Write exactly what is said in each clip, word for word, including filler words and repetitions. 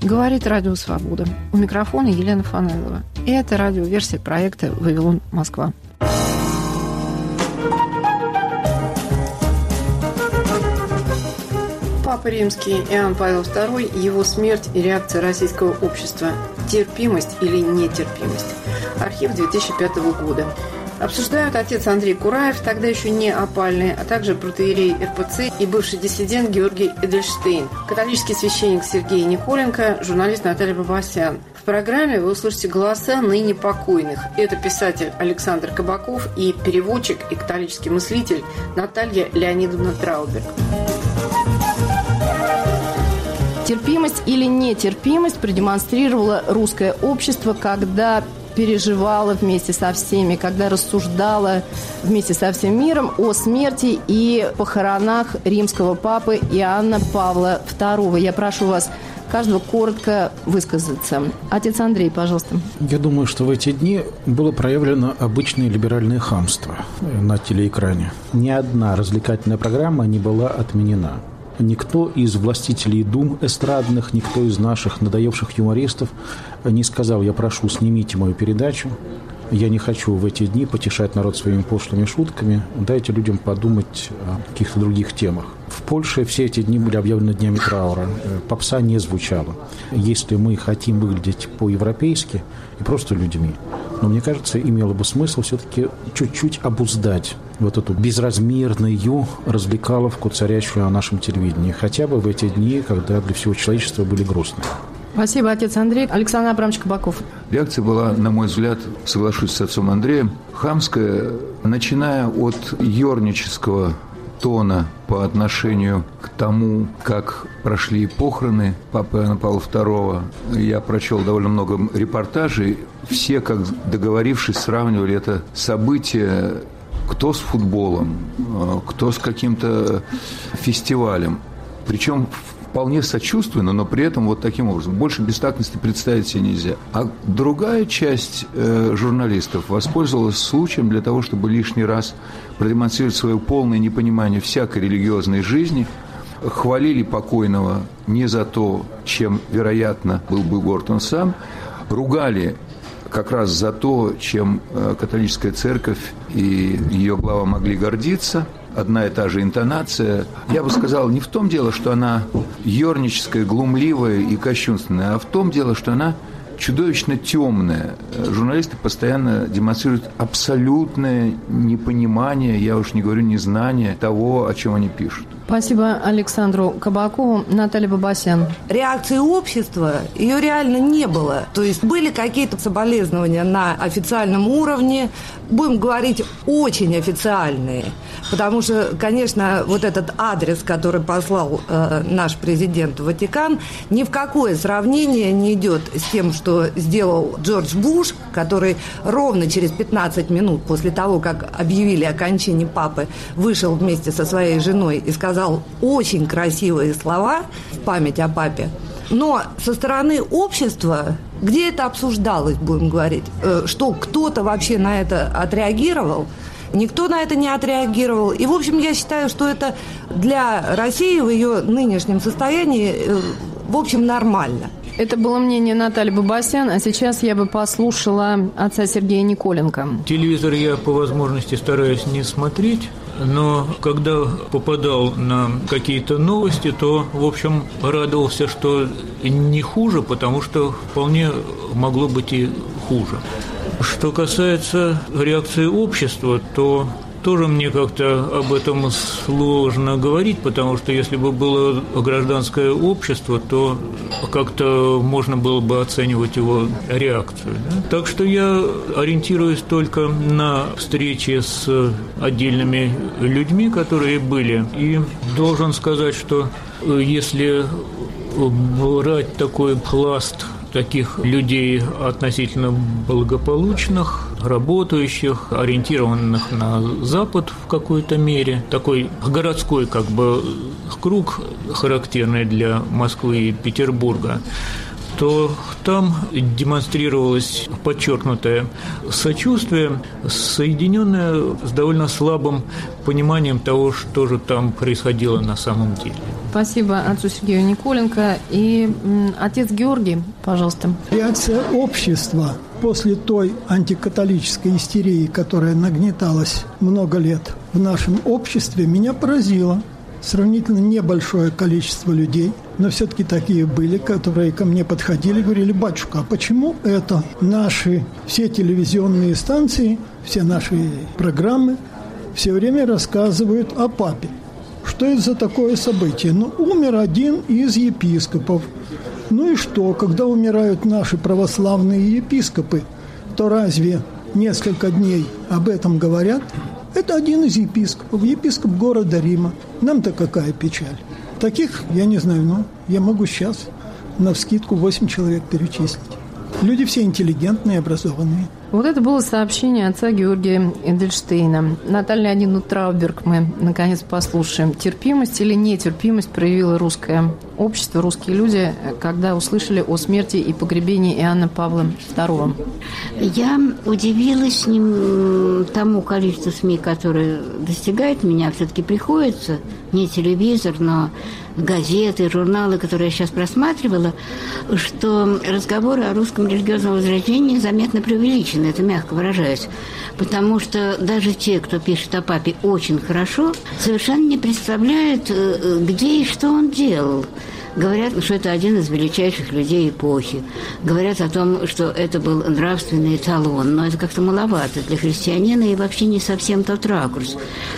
Говорит Радио Свобода. У микрофона Елена Фанелова. И это радиоверсия проекта «Вавилон, Москва». Папа Римский Иоанн Павел второй, его смерть и реакция российского общества. Терпимость или нетерпимость. Архив две тысячи пятого года. Обсуждают отец Андрей Кураев, тогда еще не опальный, а также протоиерей эр пэ цэ и бывший диссидент Георгий Эдельштейн, католический священник Сергей Николенко, журналист Наталья Бабасян. В программе вы услышите голоса ныне покойных. Это писатель Александр Кабаков и переводчик и католический мыслитель Наталья Леонидовна Трауберг. Терпимость или нетерпимость продемонстрировало русское общество, когда переживала вместе со всеми, когда рассуждала вместе со всем миром о смерти и похоронах римского папы Иоанна Павла второго. Я прошу вас каждого коротко высказаться. Отец Андрей, пожалуйста. Я думаю, что в эти дни было проявлено обычное либеральное хамство на телеэкране. Ни одна развлекательная программа не была отменена. Никто из властителей дум эстрадных, никто из наших надоевших юмористов не сказал: я прошу, снимите мою передачу, я не хочу в эти дни потешать народ своими пошлыми шутками, дайте людям подумать о каких-то других темах. В Польше все эти дни были объявлены днями траура, попса не звучала. Если мы хотим выглядеть по-европейски и просто людьми, но мне кажется, имело бы смысл все-таки чуть-чуть обуздать вот эту безразмерную развлекаловку, царящую на нашем телевидении, хотя бы в эти дни, когда для всего человечества были грустные. Спасибо, отец Андрей. Александр Абрамович Кабаков. Реакция была, на мой взгляд, соглашусь с отцом Андреем, хамская, начиная от ёрнического тона по отношению к тому, как прошли похороны папы Иоанна Павла второго. Я прочел довольно много репортажей. Все, как договорившись, сравнивали это событие кто с футболом, кто с каким-то фестивалем. Причем вполне сочувственно, но при этом вот таким образом. Больше бестактности представить себе нельзя. А другая часть э, журналистов воспользовалась случаем для того, чтобы лишний раз продемонстрировать свое полное непонимание всякой религиозной жизни, хвалили покойного не за то, чем, вероятно, был бы горд он сам, ругали как раз за то, чем католическая церковь и ее глава могли гордиться. Одна и та же интонация. Я бы сказал, не в том дело, что она ёрническая, глумливая и кощунственная, а в том дело, что она чудовищно темная. Журналисты постоянно демонстрируют абсолютное непонимание, я уж не говорю незнание того, о чем они пишут. Спасибо Александру Кабакову. Наталья Бабасян. Реакции общества, ее реально не было. То есть были какие-то соболезнования на официальном уровне, будем говорить, очень официальные. Потому что, конечно, вот этот адрес, который послал э, наш президент в Ватикан, ни в какое сравнение не идет с тем, что сделал Джордж Буш, который ровно через пятнадцать минут после того, как объявили о кончине папы, вышел вместе со своей женой и сказал очень красивые слова в память о папе. Но со стороны общества, где это обсуждалось, будем говорить, э, что кто-то вообще на это отреагировал, никто на это не отреагировал. И, в общем, я считаю, что это для России в ее нынешнем состоянии, в общем, нормально. Это было мнение Натальи Бабасян, а сейчас я бы послушала отца Сергея Николенко. Телевизор я по возможности стараюсь не смотреть, но когда попадал на какие-то новости, то, в общем, радовался, что не хуже, потому что вполне могло быть и хуже. Что касается реакции общества, то тоже мне как-то об этом сложно говорить, потому что если бы было гражданское общество, то как-то можно было бы оценивать его реакцию. Да? Так что я ориентируюсь только на встречи с отдельными людьми, которые были. И должен сказать, что если брать такой пласт таких людей относительно благополучных, работающих, ориентированных на Запад в какой-то мере, такой городской как бы круг, характерный для Москвы и Петербурга, то там демонстрировалось подчеркнутое сочувствие, соединенное с довольно слабым пониманием того, что же там происходило на самом деле. Спасибо отцу Сергею Николенко. И м, отец Георгий, пожалуйста. Реакция общества после той антикатолической истерии, которая нагнеталась много лет в нашем обществе, меня поразила. Сравнительно небольшое количество людей, но все-таки такие были, которые ко мне подходили и говорили: батюшка, а почему это наши все телевизионные станции, все наши программы все время рассказывают о папе? Что это за такое событие? Ну, умер один из епископов. Ну и что, когда умирают наши православные епископы, то разве несколько дней об этом говорят? Это один из епископов, епископ города Рима. Нам-то какая печаль. Таких, я не знаю, но я могу сейчас навскидку восемь человек перечислить. Люди все интеллигентные, образованные. Вот это было сообщение отца Георгия Эдельштейна. Наталья Леонидовна Трауберг мы, наконец, послушаем. Терпимость или нетерпимость проявило русское общество, русские люди, когда услышали о смерти и погребении Иоанна Павла второго? Я удивилась ним, тому количеству СМИ, которое достигает меня. Все-таки приходится, не телевизор, но газеты, журналы, которые я сейчас просматривала, что разговоры о русском религиозном возрождении заметно преувеличены, это мягко выражаясь. Потому что даже те, кто пишет о папе очень хорошо, совершенно не представляют, где и что он делал. Говорят, что это один из величайших людей эпохи. Говорят о том, что это был нравственный эталон. Но это как-то маловато для христианина и вообще не совсем тот ракурс.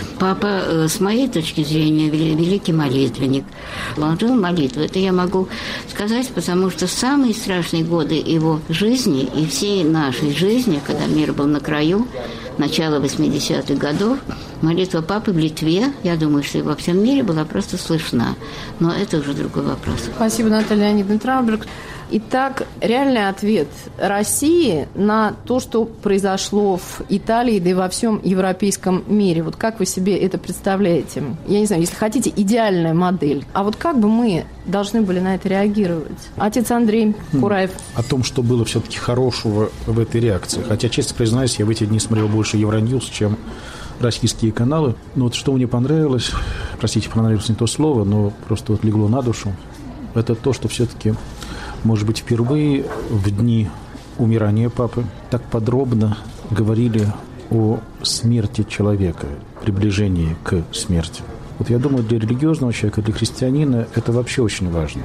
Папа, с моей точки зрения, великий молитвенник. Он жил молитву. Это я могу сказать, потому что самые страшные годы его жизни и всей нашей жизни, когда мир был на краю, начало восьмидесятых годов, молитва папы в Литве, я думаю, что и во всем мире была просто слышна. Но это уже другой вопрос. Спасибо, Наталья Леонидовна Трауберг. Итак, реальный ответ России на то, что произошло в Италии, да и во всем европейском мире. Вот как вы себе это представляете? Я не знаю, если хотите, идеальная модель. А вот как бы мы должны были на это реагировать? Отец Андрей Кураев. О том, что было все-таки хорошего в этой реакции. Хотя, честно признаюсь, я в эти дни смотрел больше Евроньюз, чем российские каналы. Но вот что мне понравилось, простите, понравилось не то слово, но просто вот легло на душу, это то, что все-таки, может быть, впервые в дни умирания папы так подробно говорили о смерти человека, приближении к смерти. Вот я думаю, для религиозного человека, для христианина это вообще очень важно,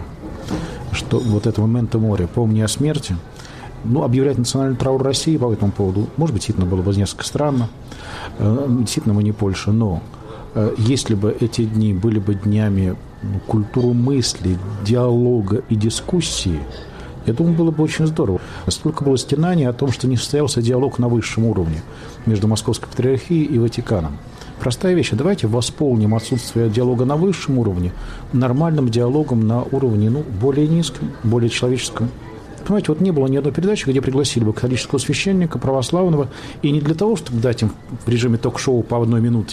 что вот это момента моря, помни о смерти. Ну, объявлять национальный траур России по этому поводу, может быть, действительно было бы несколько странно. Действительно, мы не Польша, но если бы эти дни были бы днями культуры мысли, диалога и дискуссии, я думаю, было бы очень здорово. Столько было стенаний о том, что не состоялся диалог на высшем уровне между Московской Патриархией и Ватиканом. Простая вещь. Давайте восполним отсутствие диалога на высшем уровне нормальным диалогом на уровне, ну, более низком, более человеческом. Понимаете, вот не было ни одной передачи, где пригласили бы католического священника, православного, и не для того, чтобы дать им в режиме ток-шоу по одной минуте,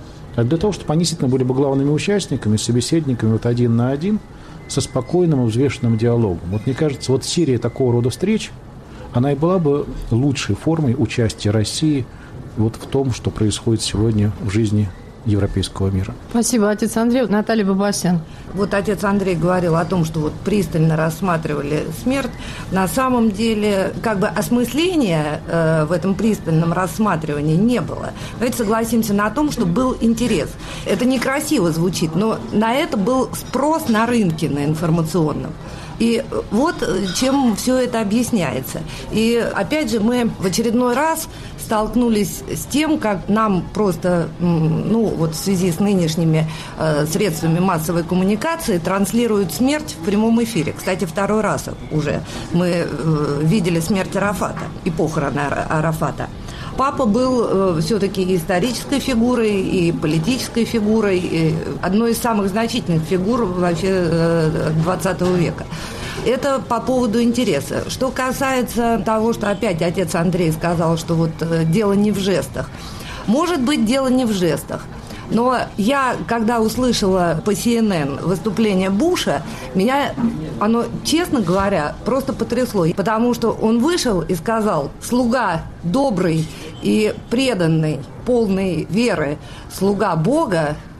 а для того, чтобы они действительно были бы главными участниками, собеседниками вот один на один, со спокойным и взвешенным диалогом. Вот мне кажется, вот серия такого рода встреч, она и была бы лучшей формой участия России вот в том, что происходит сегодня в жизни европейского мира. Спасибо, отец Андрей. Наталья Бабасян. Вот отец Андрей говорил о том, что вот пристально рассматривали смерть. На самом деле, как бы осмысления э, в этом пристальном рассматривании не было. Давайте согласимся на том, что был интерес. Это некрасиво звучит, но на это был спрос на рынке, на информационном. И вот чем все это объясняется. И опять же мы в очередной раз столкнулись с тем, как нам просто, ну вот в связи с нынешними э, средствами массовой коммуникации транслируют смерть в прямом эфире. Кстати, второй раз уже мы э, видели смерть Арафата и похороны Арафата. Папа был э, все-таки и исторической фигурой, и политической фигурой, и одной из самых значительных фигур вообще э, двадцатого века. Это по поводу интереса. Что касается того, что опять отец Андрей сказал, что вот э, дело не в жестах. Может быть, дело не в жестах. Но я, когда услышала по си эн эн выступление Буша, меня оно, честно говоря, просто потрясло. Потому что он вышел и сказал: слуга добрый и преданный, полный веры, слуга Бога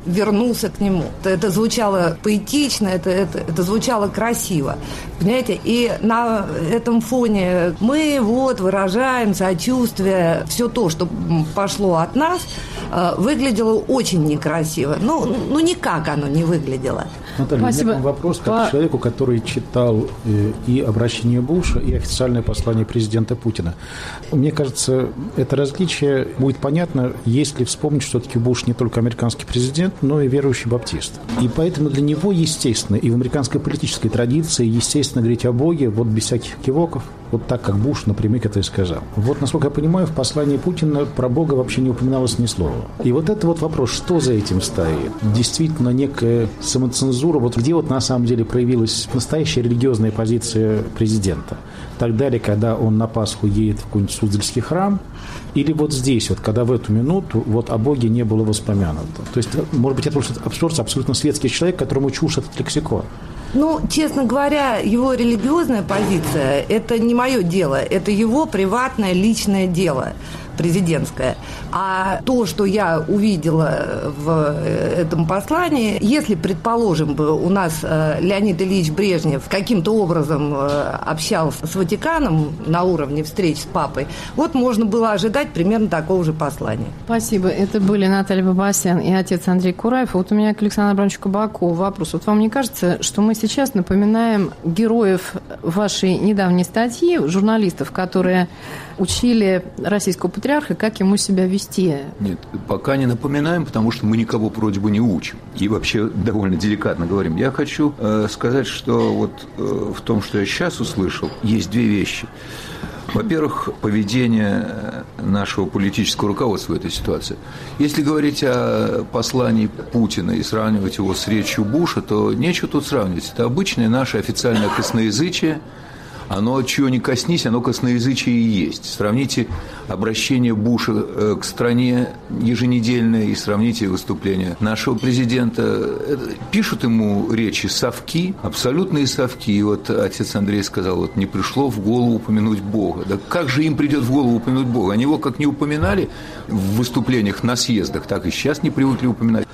вернулся к нему. Это звучало поэтично, это, это, это звучало красиво. Понимаете? И на этом фоне мы вот выражаем сочувствие. Все то, что пошло от нас, выглядело очень некрасиво. Ну, ну никак оно не выглядело. Наталья, Спасибо. у меня вопрос как По... человеку, который читал и обращение Буша, и официальное послание президента Путина. Мне кажется, это различие будет понятно, если вспомнить, что все-таки Буш не только американский президент, но и верующий баптист. И поэтому для него, естественно, и в американской политической традиции, естественно, говорить о Боге вот без всяких кивоков, вот так, как Буш напрямик это и сказал. Вот, насколько я понимаю, в послании Путина про Бога вообще не упоминалось ни слова. И вот это вот вопрос, что за этим стоит? Действительно, некая самоцензура, вот где вот на самом деле проявилась настоящая религиозная позиция президента? Тогда ли, когда он на Пасху едет в какой-нибудь Суздальский храм, или вот здесь, вот, когда в эту минуту вот о Боге не было воспомянуто? То есть, может быть, это абсурд, абсолютно светский человек, которому чушь этот лексикон. Ну, честно говоря, его религиозная позиция – это не мое дело, это его приватное, личное дело президентское. А то, что я увидела в этом послании, если, предположим, бы у нас Леонид Ильич Брежнев каким-то образом общался с Ватиканом на уровне встреч с папой, вот можно было ожидать примерно такого же послания. Спасибо. Это были Наталья Бабасян и отец Андрей Кураев. Вот у меня к Александру Абрамовичу Кабакову вопрос. Вот вам не кажется, что мы сейчас напоминаем героев вашей недавней статьи, журналистов, которые учили российского патриарха, как ему себя вести? Нет, пока не напоминаем, потому что мы никого вроде бы не учим. И вообще довольно деликатно говорим. Я хочу э, сказать, что вот э, в том, что я сейчас услышал, есть две вещи. Во-первых, поведение нашего политического руководства в этой ситуации. Если говорить о послании Путина и сравнивать его с речью Буша, то нечего тут сравнивать. Это обычное наше официальное косноязычие. Оно, чего не коснись, оно косноязычие и есть. Сравните обращение Буша к стране еженедельное и сравните выступление нашего президента. Пишут ему речи совки, абсолютные совки. И вот отец Андрей сказал, вот не пришло в голову упомянуть Бога. Да как же им придет в голову упомянуть Бога? Они его как не упоминали в выступлениях на съездах, так и сейчас не привыкли упоминать.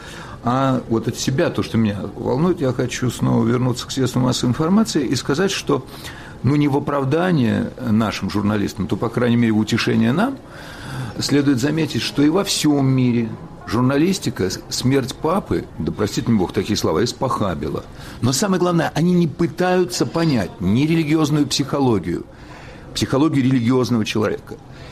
А вот от себя, то, что меня волнует, я хочу снова вернуться к средствам массовой информации и сказать, что ну, не в оправдание нашим журналистам, то, по крайней мере, в утешение нам, следует заметить, что и во всем мире журналистика смерть папы, да простит мне Бог такие слова, испохабила. Но самое главное, они не пытаются понять ни религиозную психологию, психологию религиозного человека,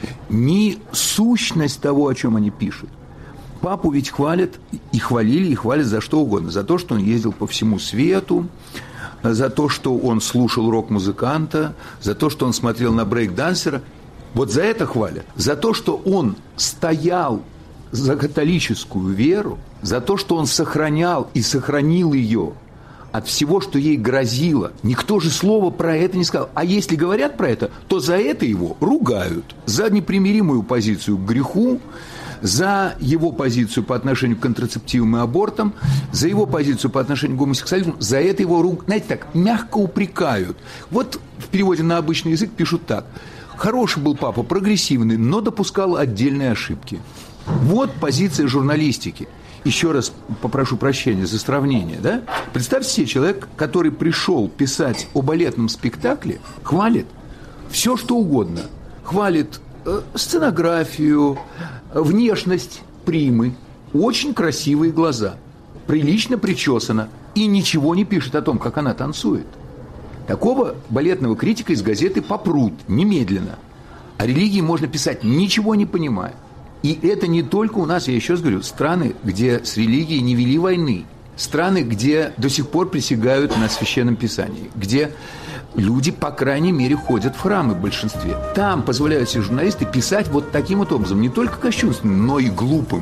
ни сущность того, о чем они пишут. Папу ведь хвалят, и хвалили, и хвалят за что угодно. За то, что он ездил по всему свету, за то, что он слушал рок-музыканта, за то, что он смотрел на брейк-дансера. Вот за это хвалят. За то, что он стоял за католическую веру, за то, что он сохранял и сохранил ее от всего, что ей грозило. Никто же слова про это не сказал. А если говорят про это, то за это его ругают. За непримиримую позицию к греху, за его позицию по отношению к контрацептивам и абортам, за его позицию по отношению к гомосексуализму, за это его, знаете, так, мягко упрекают. Вот в переводе на обычный язык пишут так. Хороший был папа, прогрессивный, но допускал отдельные ошибки. Вот позиция журналистики. Еще раз попрошу прощения за сравнение, да? Представьте себе, человек, который пришел писать о балетном спектакле, хвалит все, что угодно. Хвалит э, сценографию, внешность примы, очень красивые глаза, прилично причесана и ничего не пишет о том, как она танцует. Такого балетного критика из газеты попрут немедленно. О религии можно писать, ничего не понимая. И это не только у нас, я еще раз говорю, страны, где с религией не вели войны, страны, где до сих пор присягают на Священном Писании, где люди, по крайней мере, ходят в храмы в большинстве. Там позволяют себе журналисты писать вот таким вот образом, не только кощунственным, но и глупым.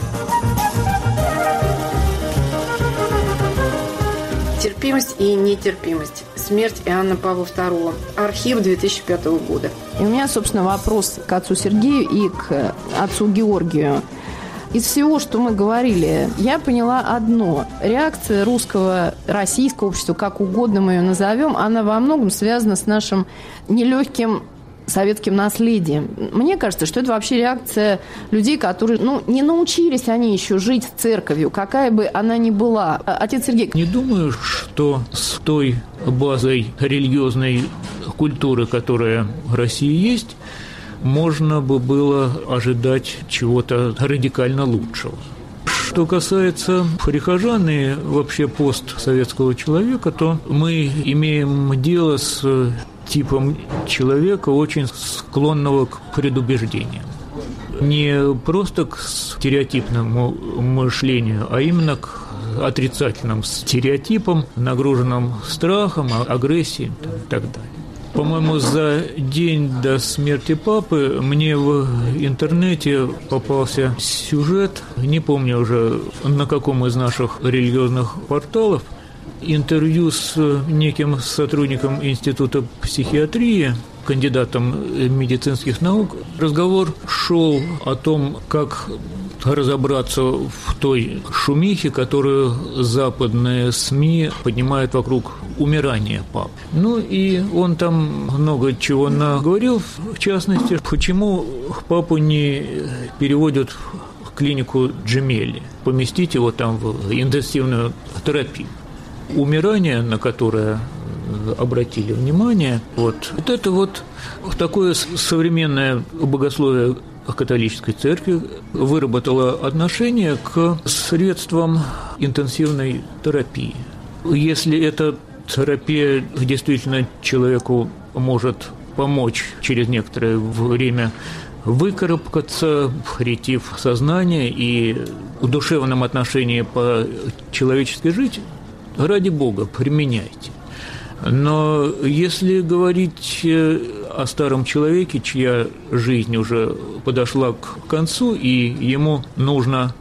Терпимость и нетерпимость. Смерть Иоанна Павла второго. Архив две тысячи пятого года. И у меня, собственно, вопрос к отцу Сергею и к отцу Георгию. Из всего, что мы говорили, я поняла одно. Реакция русского, российского общества, как угодно мы ее назовем, она во многом связана с нашим нелегким советским наследием. Мне кажется, что это вообще реакция людей, которые, ну, не научились они еще жить с церковью, какая бы она ни была. Отец Сергей. Не думаю, что с той базой религиозной культуры, которая в России есть, можно бы было ожидать чего-то радикально лучшего. Что касается прихожан и вообще постсоветского человека, то мы имеем дело с типом человека, очень склонного к предубеждениям. Не просто к стереотипному мышлению, а именно к отрицательным стереотипам, нагруженным страхом, агрессией и так далее. По-моему, за день до смерти папы мне в интернете попался сюжет, не помню уже на каком из наших религиозных порталов, интервью с неким сотрудником Института психиатрии, кандидатом медицинских наук. Разговор шел о том, как разобраться в той шумихе, которую западные СМИ поднимают вокруг умирания пап. Ну и он там много чего наговорил, в частности, почему папу не переводят в клинику Джемелли, поместить его там в интенсивную терапию. Умирание, на которое обратили внимание, вот, вот это вот такое современное богословие католической церкви выработало отношение к средствам интенсивной терапии. Если эта терапия действительно человеку может помочь через некоторое время выкарабкаться, прийти в сознание и в душевном отношении по-человечески жить, ради Бога, применяйте. Но если говорить о старом человеке, чья жизнь уже подошла к концу, и ему нужно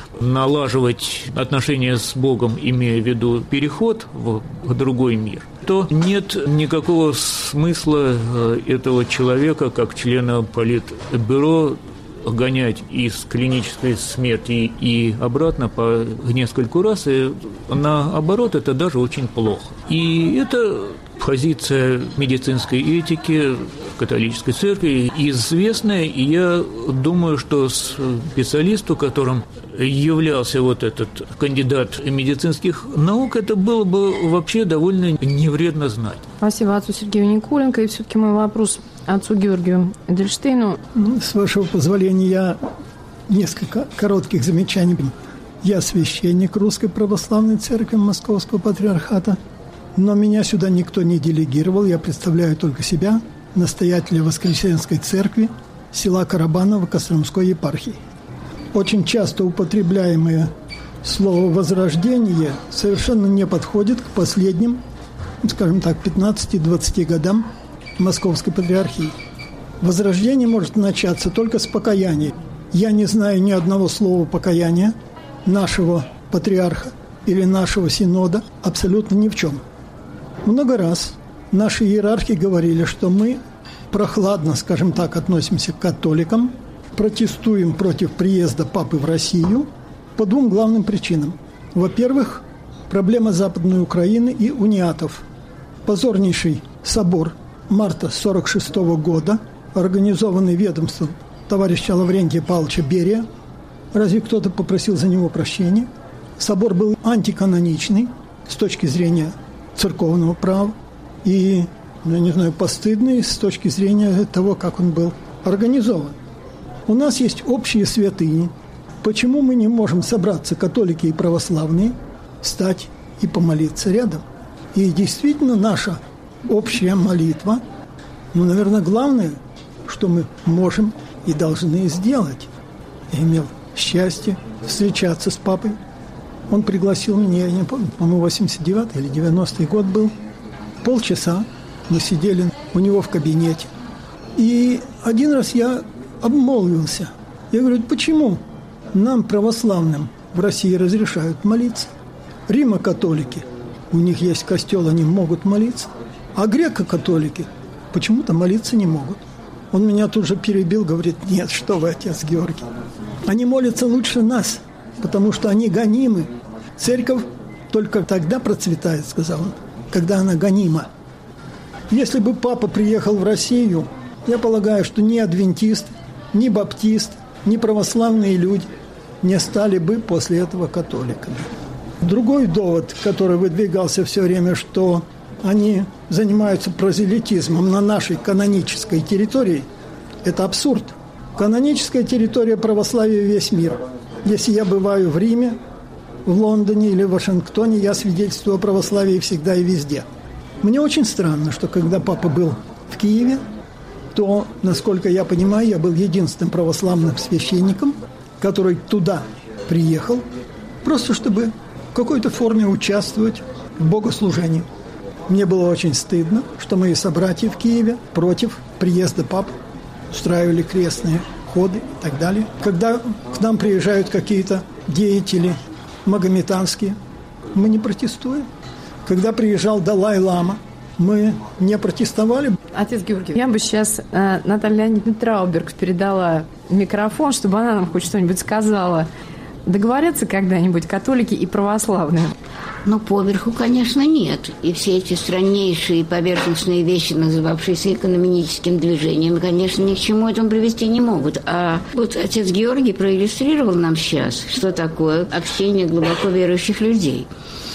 налаживать отношения с Богом, имея в виду переход в другой мир, то нет никакого смысла этого человека, как члена политбюро, гонять из клинической смерти и обратно по нескольку раз, и наоборот, это даже очень плохо. И это позиция медицинской этики католической церкви известная, и я думаю, что специалисту, которым являлся вот этот кандидат медицинских наук, это было бы вообще довольно невредно знать. Спасибо отцу Сергею Николенко. И все-таки мой вопрос отцу Георгию Эдельштейну. Ну, с вашего позволения, я несколько коротких замечаний. Я священник Русской Православной Церкви Московского Патриархата, но меня сюда никто не делегировал. Я представляю только себя, настоятеля Воскресенской Церкви села Карабаново Костромской епархии. Очень часто употребляемое слово «возрождение» совершенно не подходит к последним, скажем так, пятнадцати-двадцати годам Московской Патриархии. Возрождение может начаться только с покаяния. Я не знаю ни одного слова покаяния нашего патриарха или нашего синода абсолютно ни в чем. Много раз наши иерархи говорили, что мы прохладно, скажем так, относимся к католикам, протестуем против приезда папы в Россию по двум главным причинам. Во-первых, проблема Западной Украины и униатов. Позорнейший собор марта сорок шестого года, организованный ведомством товарища Лаврентия Павловича Берия. Разве кто-то попросил за него прощения? Собор был антиканоничный с точки зрения церковного права и, я не знаю, постыдный с точки зрения того, как он был организован. У нас есть общие святыни. Почему мы не можем собраться, католики и православные, встать и помолиться рядом? И действительно наша общая молитва, ну, наверное, главное, что мы можем и должны сделать. Я имел счастье встречаться с папой. Он пригласил меня, я не помню, по-моему, восемьдесят девятый или девяностый год был. Полчаса мы сидели у него в кабинете. И один раз я обмолвился. Я говорю, почему нам, православным, в России разрешают молиться? Римо-католики, у них есть костел, они могут молиться. А греко-католики почему-то молиться не могут. Он меня тут же перебил, говорит, нет, что вы, отец Георгий. Они молятся лучше нас, потому что они гонимы. Церковь только тогда процветает, сказал он, когда она гонима. Если бы папа приехал в Россию, Я полагаю, что ни адвентисты, ни баптисты, ни православные люди не стали бы после этого католиками. Другой довод, который выдвигался все время, что они занимаются прозелитизмом на нашей канонической территории, это абсурд. Каноническая территория православия весь мир. Если я бываю в Риме, в Лондоне или в Вашингтоне, я свидетельствую о православии всегда и везде. Мне очень странно, что когда папа был в Киеве, то, насколько я понимаю, я был единственным православным священником, который туда приехал, просто чтобы в какой-то форме участвовать в богослужении. Мне было очень стыдно, что мои собратья в Киеве против приезда папы устраивали крестные ходы и так далее. Когда к нам приезжают какие-то деятели магометанские, мы не протестуем. Когда приезжал Далай-лама, мы не протестовали. Отец Георгий, я бы сейчас э, Наталье Леонидовне Трауберг передала микрофон, чтобы она нам хоть что-нибудь сказала. Договорятся когда-нибудь католики и православные? Ну, поверху, конечно, нет. И все эти страннейшие поверхностные вещи, называвшиеся экономическим движением, конечно, ни к чему этому привести не могут. А вот отец Георгий проиллюстрировал нам сейчас, что такое общение глубоко верующих людей.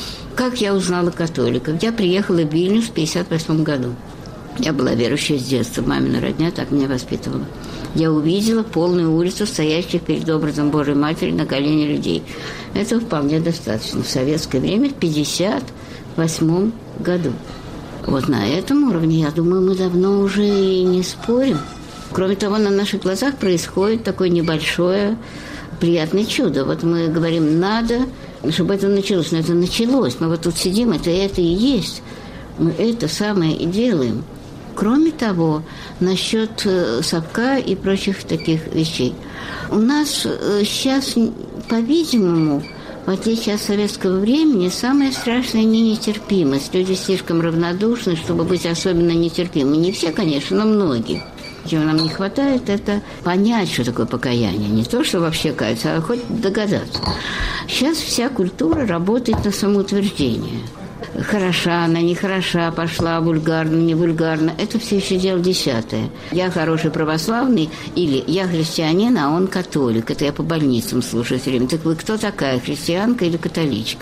Как я узнала католиков? Я приехала в Вильнюс в пятьдесят восьмом году. Я была верующая с детства, мамина родня так меня воспитывала. Я увидела полную улицу стоящих перед образом Божьей Матери на колени людей. Этого вполне достаточно. В советское время, в пятьдесят восьмом году. Вот на этом уровне, я думаю, мы давно уже и не спорим. Кроме того, на наших глазах происходит такое небольшое приятное чудо. Вот мы говорим, надо, чтобы это началось. Но это началось. Мы вот тут сидим, это это и есть. Мы это самое и делаем. Кроме того, насчет совка и прочих таких вещей. У нас сейчас, по-видимому, в отличие от советского времени, самое страшное не нетерпимость. Люди слишком равнодушны, чтобы быть особенно нетерпимыми. Не все, конечно, но многие. Чего нам не хватает, это понять, что такое покаяние. Не то, что вообще каяться, а хоть догадаться. Сейчас вся культура работает на самоутверждение. Хороша она, нехороша, пошла вульгарно, не вульгарно. Это все еще дело десятое. Я хороший православный или я христианин, а он католик. Это я по больницам слушаю все время. Так вы кто такая, христианка или католичка?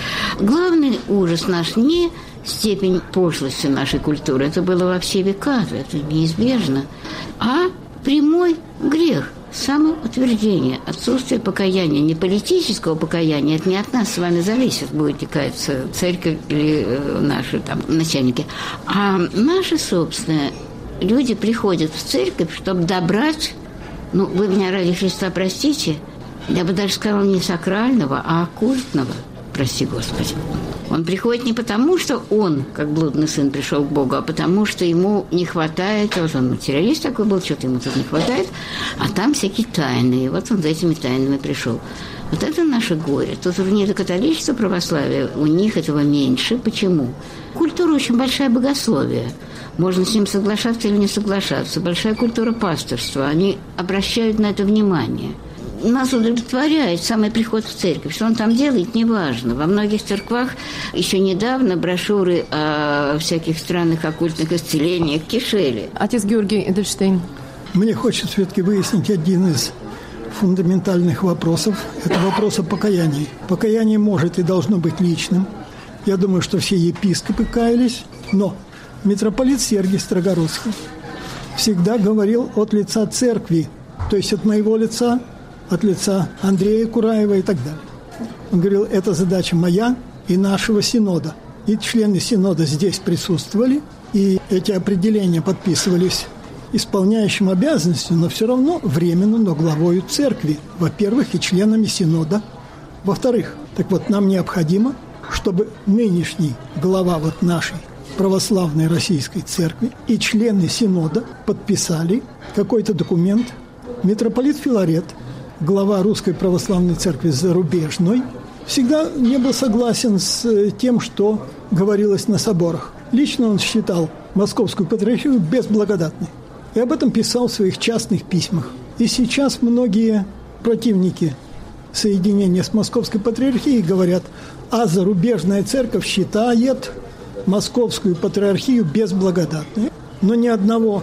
Главный ужас наш не степень пошлости нашей культуры. Это было во все века, это неизбежно. А прямой грех. Самоутверждение, отсутствие покаяния, не политического покаяния, это не от нас с вами зависит, будете каяться церковь или э, наши там начальники, а наши собственные люди приходят в церковь, чтобы добрать, ну, вы меня ради Христа простите, я бы даже сказала не сакрального, а оккультного, прости Господи. Он приходит не потому, что он, как блудный сын, пришел к Богу, а потому, что ему не хватает, вот он материалист такой был, что-то ему тут не хватает, а там всякие тайны, и вот он за этими тайнами пришел. Вот это наше горе. Тут уже не до католичества, православия, у них этого меньше. Почему? Культура очень большая богословие. Можно с ним соглашаться или не соглашаться. Большая культура пасторства. Они обращают на это внимание. Нас удовлетворяет самый приход в церковь. Что он там делает, неважно. Во многих церквах еще недавно брошюры о всяких странных оккультных исцелениях кишели. Отец Георгий Эдельштейн. Мне хочется все-таки выяснить один из фундаментальных вопросов. Это вопрос о покаянии. Покаяние может и должно быть личным. Я думаю, что все епископы каялись. Но митрополит Сергий Строгородский всегда говорил от лица церкви, то есть от моего лица, от лица Андрея Кураева и так далее. Он говорил, это задача моя и нашего синода. И члены синода здесь присутствовали, и эти определения подписывались исполняющим обязанности, но все равно временно, но главою церкви, во-первых, и членами синода, во-вторых. Так вот, нам необходимо, чтобы нынешний глава вот нашей православной российской церкви и члены синода подписали какой-то документ. Митрополит Филарет, глава Русской Православной Церкви зарубежной, всегда не был согласен с тем, что говорилось на соборах. Лично он считал Московскую Патриархию безблагодатной. И об этом писал в своих частных письмах. И сейчас многие противники соединения с Московской Патриархией говорят, а зарубежная церковь считает Московскую Патриархию безблагодатной. Но ни одного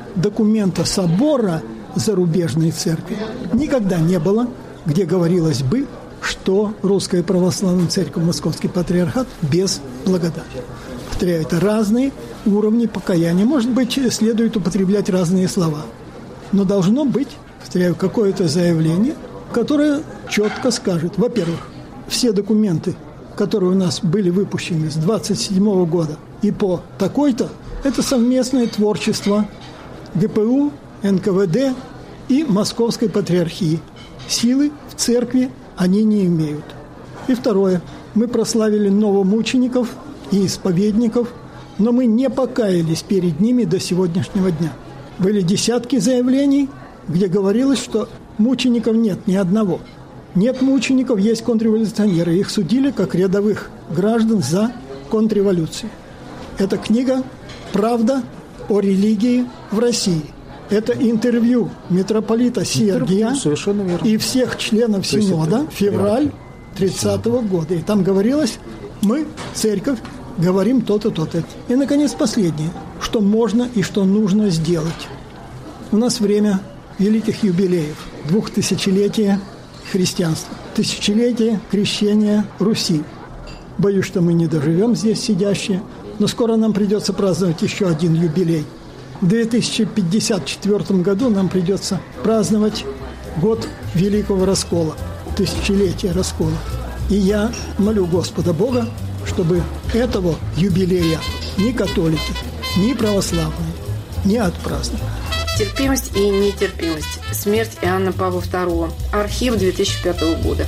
документа собора зарубежной церкви никогда не было, где говорилось бы, что Русская Православная Церковь, Московский Патриархат без благодати. Повторяю, это разные уровни покаяния. Может быть, следует употреблять разные слова. Но должно быть, повторяю, какое-то заявление, которое четко скажет, во-первых, все документы, которые у нас были выпущены с двадцать седьмого года и по такой-то, это совместное творчество ГПУ, эн ка вэ дэ и Московской Патриархии. Силы в церкви они не имеют. И второе. Мы прославили новомучеников и исповедников, но мы не покаялись перед ними до сегодняшнего дня. Были десятки заявлений, где говорилось, что мучеников нет ни одного. Нет мучеников, есть контрреволюционеры. Их судили как рядовых граждан за контрреволюцию. Эта книга «Правда о религии в России». Это интервью митрополита Сергия и всех членов Синода, февраль тридцатого года. И там говорилось, мы, церковь, говорим то-то, то-то. И, наконец, последнее, что можно и что нужно сделать. У нас время великих юбилеев, двухтысячелетия христианства, тысячелетия крещения Руси. Боюсь, что мы не доживем здесь сидящие, но скоро нам придется праздновать еще один юбилей. В две тысячи пятьдесят четвёртом году нам придется праздновать год Великого Раскола, тысячелетие Раскола. И я молю Господа Бога, чтобы этого юбилея ни католики, ни православные не отпраздновали. Терпимость и нетерпимость. Смерть Иоанна Павла второго. Архив две тысячи пятого года.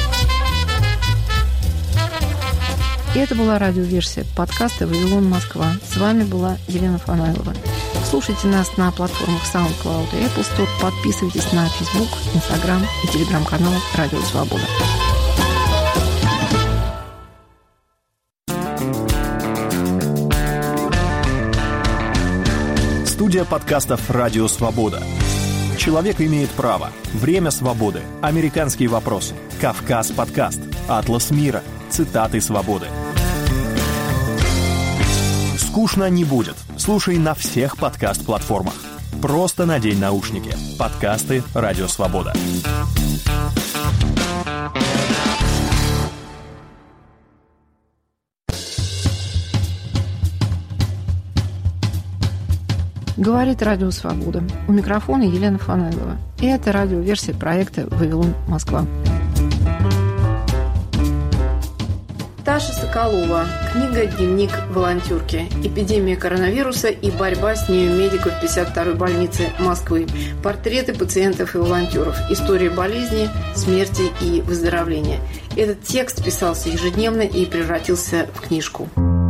И это была радиоверсия подкаста «Вавилон, Москва». С вами была Елена Фанайлова. Слушайте нас на платформах SoundCloud и Apple Store. Подписывайтесь на Facebook, Instagram и Telegram-канал «Радио Свобода». Студия подкастов «Радио Свобода». Человек имеет право. Время свободы. Американские вопросы. Кавказ подкаст. Атлас мира. Цитаты свободы. Скучно не будет. Слушай на всех подкаст-платформах. Просто надень наушники. Подкасты «Радио Свобода». Говорит Радио Свобода. У микрофона Елена Фанайлова. И это радиоверсия проекта «Вавилон, Москва». Таша Соколова. Книга «Дневник волонтерки. Эпидемия коронавируса и борьба с нею медиков пятьдесят второй больницы Москвы. Портреты пациентов и волонтеров. История болезни, смерти и выздоровления». Этот текст писался ежедневно и превратился в книжку.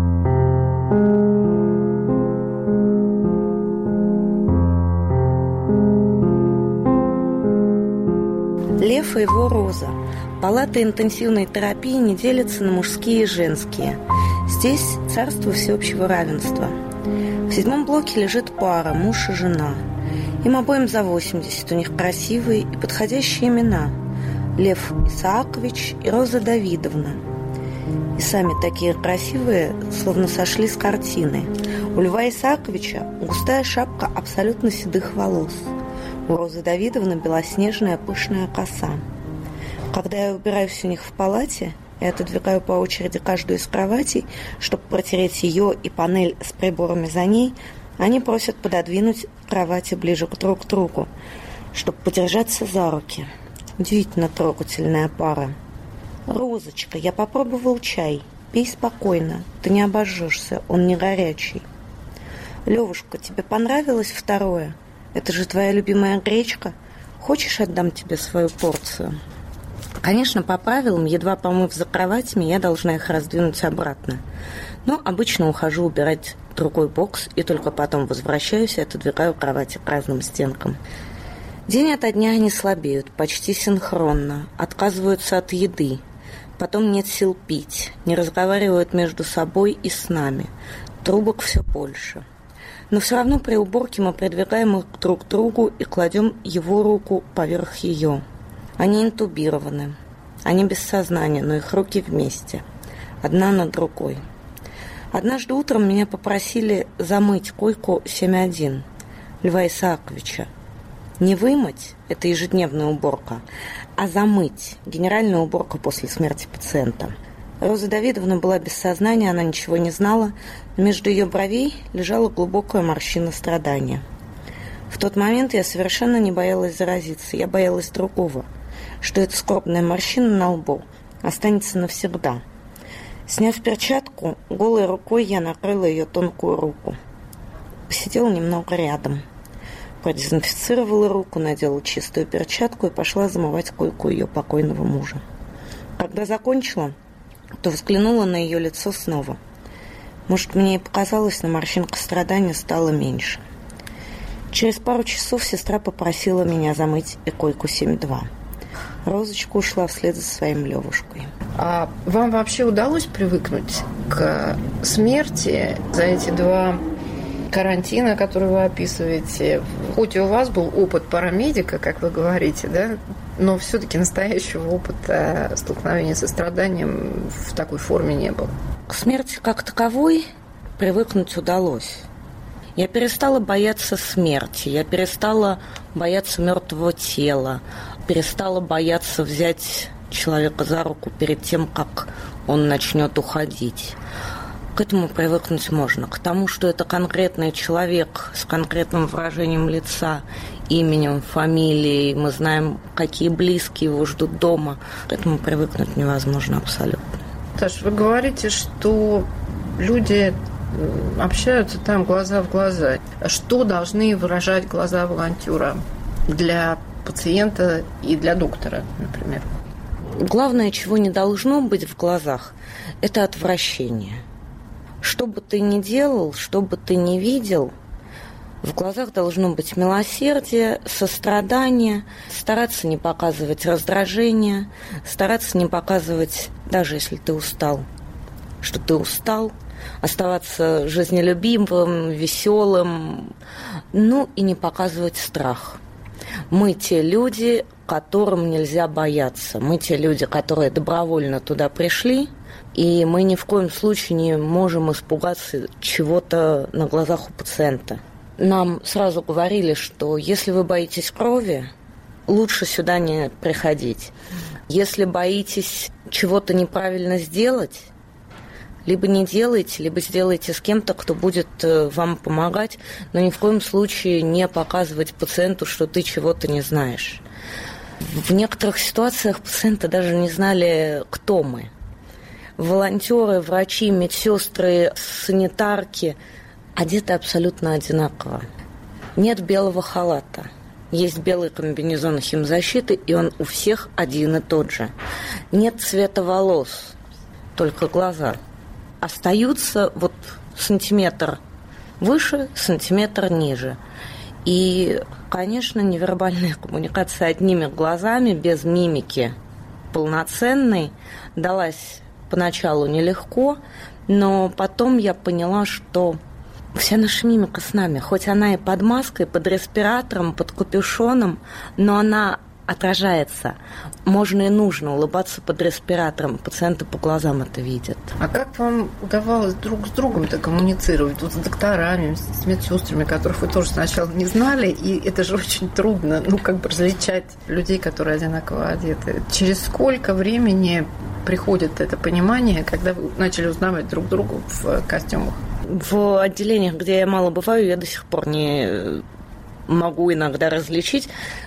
Лев и его роза. Палаты интенсивной терапии не делятся на мужские и женские. Здесь царство всеобщего равенства. В седьмом блоке лежит пара, муж и жена. Им обоим за восемьдесят, у них красивые и подходящие имена. Лев Исаакович и Роза Давидовна. И сами такие красивые, словно сошли с картины. У Льва Исааковича густая шапка абсолютно седых волос. У Розы Давидовны белоснежная пышная коса. Когда я убираюсь у них в палате и отодвигаю по очереди каждую из кроватей, чтобы протереть ее и панель с приборами за ней, они просят пододвинуть кровати ближе друг к другу, чтобы подержаться за руки. Удивительно трогательная пара. «Розочка, я попробовал чай. Пей спокойно, ты не обожжешься, он не горячий». «Левушка, тебе понравилось второе? Это же твоя любимая гречка. Хочешь, отдам тебе свою порцию?» Конечно, по правилам, едва помыв за кроватями, я должна их раздвинуть обратно. Но обычно ухожу убирать другой бокс и только потом возвращаюсь и отодвигаю кровати к разным стенкам. День ото дня они слабеют, почти синхронно, отказываются от еды. Потом нет сил пить, не разговаривают между собой и с нами. Трубок все больше. Но все равно при уборке мы придвигаем их друг к другу и кладем его руку поверх ее. Они интубированы. Они без сознания, но их руки вместе. Одна над другой. Однажды утром меня попросили замыть койку семь один. Льва Исааковича. Не вымыть – это ежедневная уборка, а замыть – генеральная уборка после смерти пациента. Роза Давидовна была без сознания, она ничего не знала, но между ее бровей лежала глубокая морщина страдания. В тот момент я совершенно не боялась заразиться, я боялась другого, что эта скорбная морщина на лбу останется навсегда. Сняв перчатку, голой рукой я накрыла ее тонкую руку. Посидела немного рядом. Продезинфицировала руку, надела чистую перчатку и пошла замывать койку ее покойного мужа. Когда закончила, то взглянула на ее лицо снова. Может, мне и показалось, но морщинка страдания стала меньше. Через пару часов сестра попросила меня замыть и койку семь два. Розочка ушла вслед за своим Левушкой. А вам вообще удалось привыкнуть к смерти за эти два карантина, который вы описываете? Хоть и у вас был опыт парамедика, как вы говорите, да, но все-таки настоящего опыта столкновения со страданием в такой форме не было. К смерти как таковой привыкнуть удалось. Я перестала бояться смерти, я перестала бояться мертвого тела, перестала бояться взять человека за руку перед тем, как он начнет уходить. К этому привыкнуть можно. К тому, что это конкретный человек с конкретным выражением лица, именем, фамилией, мы знаем, какие близкие его ждут дома. К этому привыкнуть невозможно абсолютно. Саш, вы говорите, что люди общаются там глаза в глаза. Что должны выражать глаза волонтера для пациента и для доктора, например? Главное, чего не должно быть в глазах, это отвращение. Что бы ты ни делал, что бы ты ни видел, в глазах должно быть милосердие, сострадание, стараться не показывать раздражение, стараться не показывать, даже если ты устал, что ты устал, оставаться жизнелюбивым, веселым, ну и не показывать страх. Мы те люди, которым нельзя бояться. Мы те люди, которые добровольно туда пришли, и мы ни в коем случае не можем испугаться чего-то на глазах у пациента. Нам сразу говорили, что если вы боитесь крови, лучше сюда не приходить. Если боитесь чего-то неправильно сделать, либо не делайте, либо сделайте с кем-то, кто будет вам помогать, но ни в коем случае не показывать пациенту, что ты чего-то не знаешь. В некоторых ситуациях пациенты даже не знали, кто мы. Волонтеры, врачи, медсестры, санитарки одеты абсолютно одинаково. Нет белого халата. Есть белый комбинезон химзащиты, и он у всех один и тот же. Нет цвета волос, только глаза. Остаются вот сантиметр выше, сантиметр ниже. И, конечно, невербальная коммуникация одними глазами, без мимики полноценной, далась поначалу нелегко, но потом я поняла, что вся наша мимика с нами, хоть она и под маской, под респиратором, под капюшоном, но она отражается. Можно и нужно улыбаться под респиратором. Пациенты по глазам это видят. А как вам удавалось друг с другом-то коммуницировать? Вот с докторами, с медсестрами, которых вы тоже сначала не знали, и это же очень трудно, ну, как бы различать людей, которые одинаково одеты. Через сколько времени приходит это понимание, когда вы начали узнавать друг друга в костюмах? В отделениях, где я мало бываю, я до сих пор не могу иногда различить,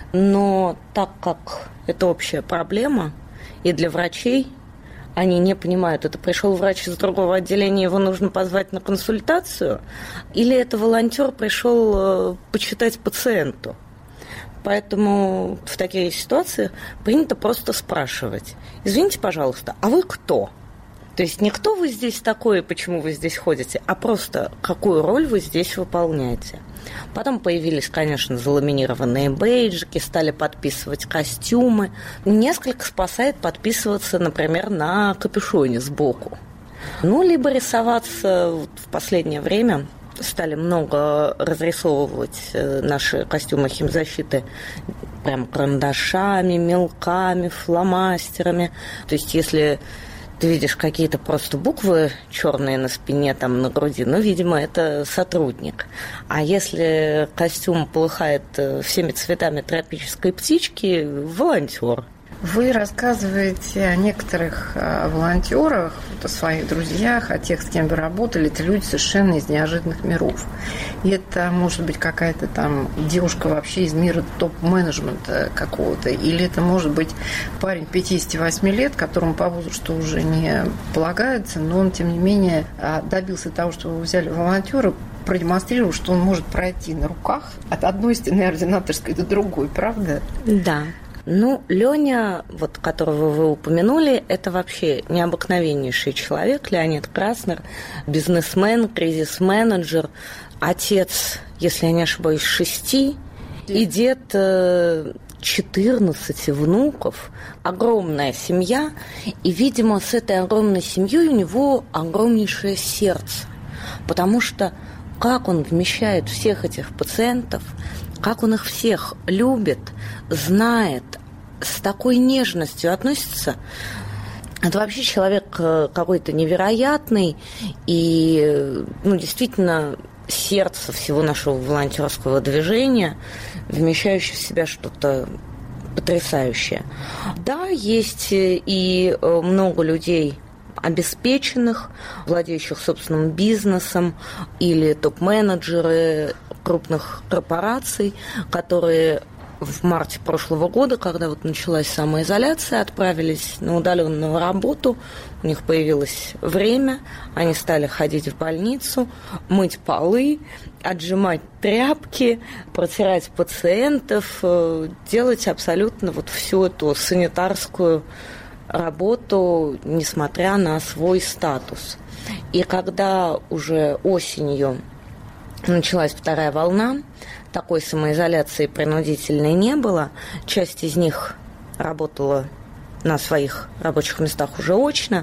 но так как это общая проблема, и для врачей они не понимают, это пришел врач из другого отделения, его нужно позвать на консультацию, или это волонтер пришел почитать пациенту. Поэтому в таких ситуациях принято просто спрашивать: извините, пожалуйста, а вы кто? То есть не кто вы здесь такой, почему вы здесь ходите, а просто какую роль вы здесь выполняете. Потом появились, конечно, заламинированные бейджики, стали подписывать костюмы. Несколько спасает подписываться, например, на капюшоне сбоку. Ну, либо рисоваться. В последнее время стали много разрисовывать наши костюмы химзащиты прям карандашами, мелками, фломастерами. То есть если ты видишь какие-то просто буквы черные на спине, там, на груди, ну, видимо, это сотрудник. А если костюм полыхает всеми цветами тропической птички, волонтер. Вы рассказываете о некоторых волонтерах, о своих друзьях, о тех, с кем вы работали. Это люди совершенно из неожиданных миров. И это может быть какая-то там девушка вообще из мира топ-менеджмента какого-то. Или это может быть парень пятьдесят восемь лет, которому по возрасту уже не полагается, но он, тем не менее, добился того, что вы взяли волонтера, продемонстрировал, что он может пройти на руках от одной стены ординаторской до другой, правда? Да. Ну, Леня, вот, которого вы упомянули, это вообще необыкновеннейший человек, Леонид Краснер, бизнесмен, кризис-менеджер, отец, если я не ошибаюсь, шести, и дед четырнадцати внуков, огромная семья, и, видимо, с этой огромной семьей у него огромнейшее сердце, потому что как он вмещает всех этих пациентов, как он их всех любит, знает, с такой нежностью относится. Это вообще человек какой-то невероятный и, ну, действительно, сердце всего нашего волонтерского движения, вмещающее в себя что-то потрясающее. Да, есть и много людей обеспеченных, владеющих собственным бизнесом, или топ-менеджеры крупных корпораций, которые в марте прошлого года, когда вот началась самоизоляция, отправились на удаленную работу, у них появилось время, они стали ходить в больницу, мыть полы, отжимать тряпки, протирать пациентов, делать абсолютно вот всю эту санитарскую работу, несмотря на свой статус. И когда уже осенью началась вторая волна, такой самоизоляции принудительной не было. Часть из них работала на своих рабочих местах уже очно.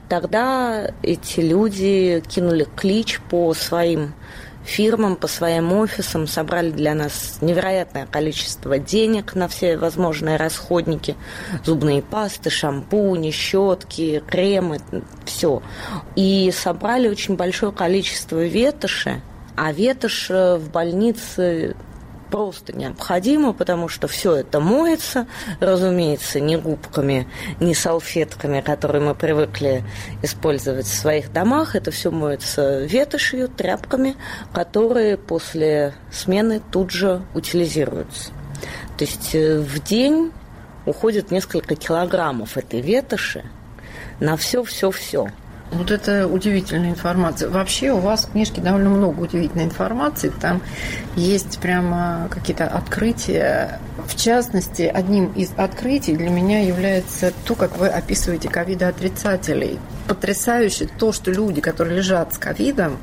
Тогда эти люди кинули клич по своим фирмам, по своим офисам, собрали для нас невероятное количество денег на все возможные расходники, зубные пасты, шампуни, щетки, кремы, все. И собрали очень большое количество ветоши, а ветошь в больнице просто необходимо, потому что все это моется, разумеется, не губками, не салфетками, которые мы привыкли использовать в своих домах. Это все моется ветошью, тряпками, которые после смены тут же утилизируются. То есть в день уходит несколько килограммов этой ветоши на все-все-все. Вот это удивительная информация. Вообще у вас в книжке довольно много удивительной информации. Там есть прямо какие-то открытия. В частности, одним из открытий для меня является то, как вы описываете ковидоотрицателей. Потрясающе то, что люди, которые лежат с ковидом,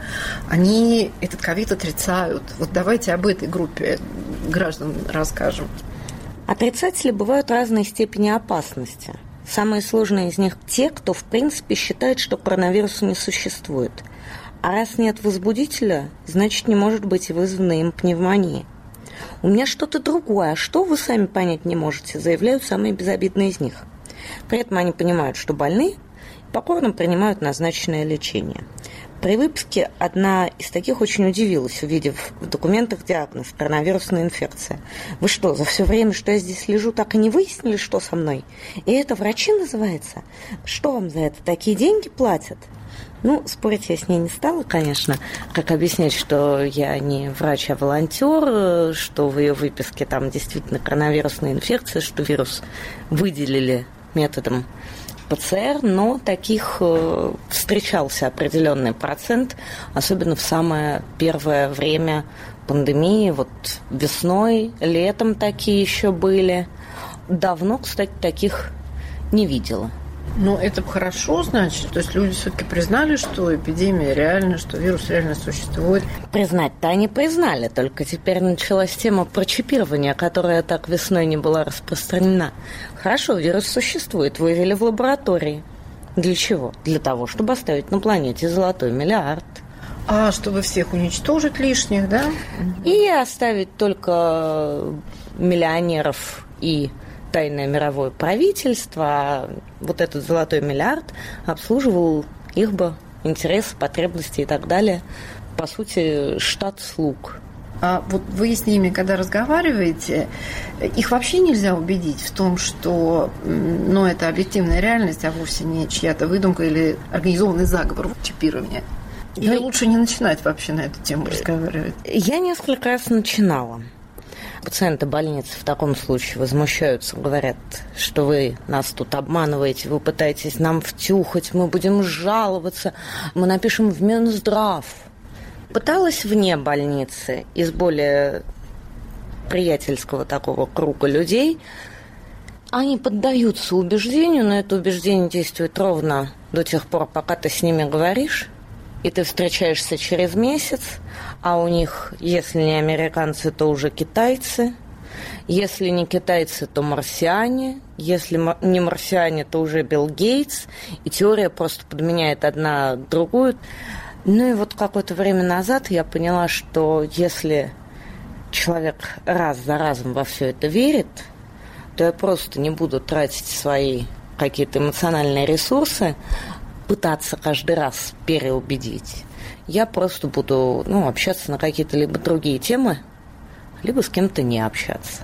они этот ковид отрицают. Вот давайте об этой группе граждан расскажем. Отрицатели бывают разной степени опасности. Самые сложные из них те, кто в принципе считает, что коронавируса не существует. А раз нет возбудителя, значит не может быть и вызвана им пневмония. У меня что-то другое, а что вы сами понять не можете, заявляют самые безобидные из них. При этом они понимают, что больны, и покорно принимают назначенное лечение. При выписке одна из таких очень удивилась, увидев в документах диагноз коронавирусная инфекция. Вы что, за все время, что я здесь лежу, так и не выяснили, что со мной? И это врачи называется? Что вам за это? Такие деньги платят? Ну, спорить я с ней не стала, конечно. Как объяснять, что я не врач, а волонтер, что в ее выписке там действительно коронавирусная инфекция, что вирус выделили методом ПЦР, но таких э, встречался определенный процент, особенно в самое первое время пандемии. Вот весной, летом такие еще были. Давно, кстати, таких не видела. Ну, это хорошо, значит. То есть люди все-таки признали, что эпидемия реальна, что вирус реально существует. Признать-то они признали, только теперь началась тема про чипирование, которая так весной не была распространена. Хорошо, вирус существует, вывели в лаборатории. Для чего? Для того, чтобы оставить на планете золотой миллиард. А чтобы всех уничтожить лишних, да? И оставить только миллионеров и тайное мировое правительство, а вот этот золотой миллиард обслуживал их бы интересы, потребности и так далее. По сути, штат слуг. А вот вы с ними, когда разговариваете, их вообще нельзя убедить в том, что ну, это объективная реальность, а вовсе не чья-то выдумка или организованный заговор чипирования? Или лучше не начинать вообще на эту тему разговаривать? Я несколько раз начинала. Пациенты больницы в таком случае возмущаются, говорят, что вы нас тут обманываете, вы пытаетесь нам втюхать, мы будем жаловаться, мы напишем в Минздрав. Пыталась вне больницы из более приятельского такого круга людей. Они поддаются убеждению, но это убеждение действует ровно до тех пор, пока ты с ними говоришь, и ты встречаешься через месяц, а у них, если не американцы, то уже китайцы, если не китайцы, то марсиане, если не марсиане, то уже Билл Гейтс, и теория просто подменяет одна другую. Ну и вот какое-то время назад я поняла, что если человек раз за разом во все это верит, то я просто не буду тратить свои какие-то эмоциональные ресурсы, пытаться каждый раз переубедить. Я просто буду ну, общаться на какие-то либо другие темы, либо с кем-то не общаться.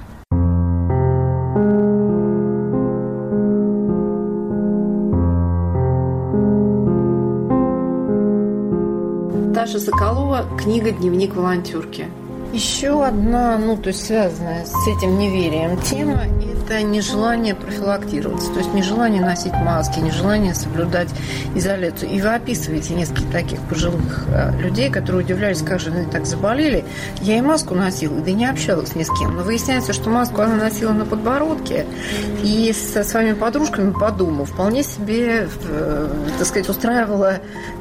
Таша Соколова, книга «Дневник волонтерки». Еще одна, ну, то есть связанная с этим неверием тема – это нежелание профилактироваться, то есть нежелание носить маски, нежелание соблюдать изоляцию. И вы описываете несколько таких пожилых людей, которые удивлялись, как же они так заболели. Я и маску носила, да и не общалась ни с кем. Но выясняется, что маску она носила на подбородке, и со своими подружками по дому вполне себе, так сказать, устраивала